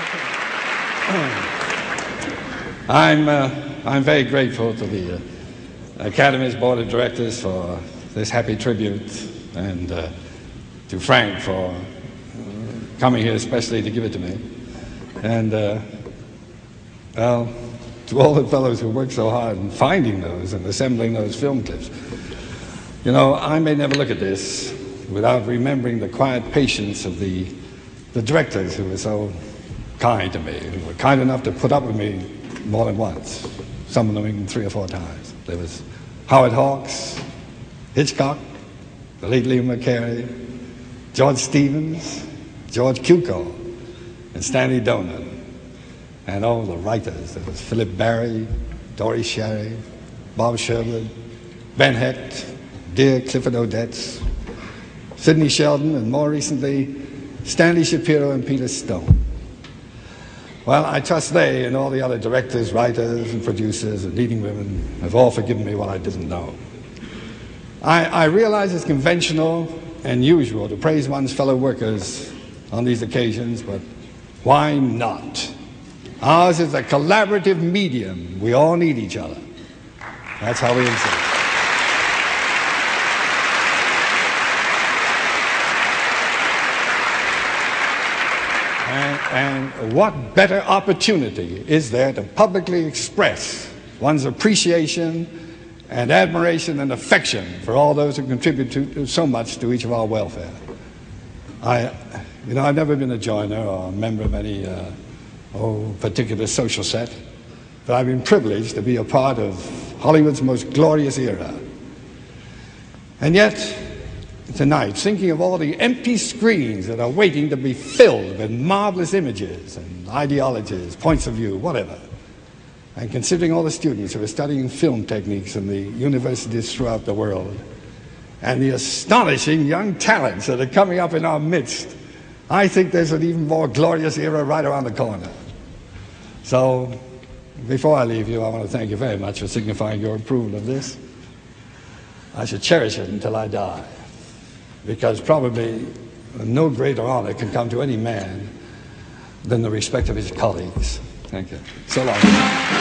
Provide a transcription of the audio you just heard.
I'm very grateful to the Academy's Board of Directors for this happy tribute, and to Frank for coming here especially to give it to me. And, well, to all the fellows who worked so hard in finding those and assembling those film clips. You know, I may never look at this without remembering the quiet patience of the directors who were so kind to me, who were kind enough to put up with me more than once, some of them even 3 or 4 times. There was Howard Hawks, Hitchcock, the late Leo McCarey, George Stevens, George Cukor, and Stanley Donen, and all the writers. There was Philip Barry, Dory Sherry, Bob Sherwood, Ben Hecht, dear Clifford Odets, Sidney Sheldon, and more recently, Stanley Shapiro and Peter Stone. Well, I trust they and all the other directors, writers, and producers and leading women have all forgiven me what I didn't know. I realize it's conventional and usual to praise one's fellow workers on these occasions, but why not? Ours is a collaborative medium. We all need each other. That's how we insist. And what better opportunity is there to publicly express one's appreciation and admiration and affection for all those who contribute to so much to each of our welfare. I've never been a joiner or a member of any particular social set, but I've been privileged to be a part of Hollywood's most glorious era. And yet, tonight, thinking of all the empty screens that are waiting to be filled with marvelous images and ideologies, points of view, whatever, and considering all the students who are studying film techniques in the universities throughout the world, and the astonishing young talents that are coming up in our midst, I think there's an even more glorious era right around the corner. So, before I leave you, I want to thank you very much for signifying your approval of this. I should cherish it until I die, because probably no greater honor can come to any man than the respect of his colleagues. Thank you. So long.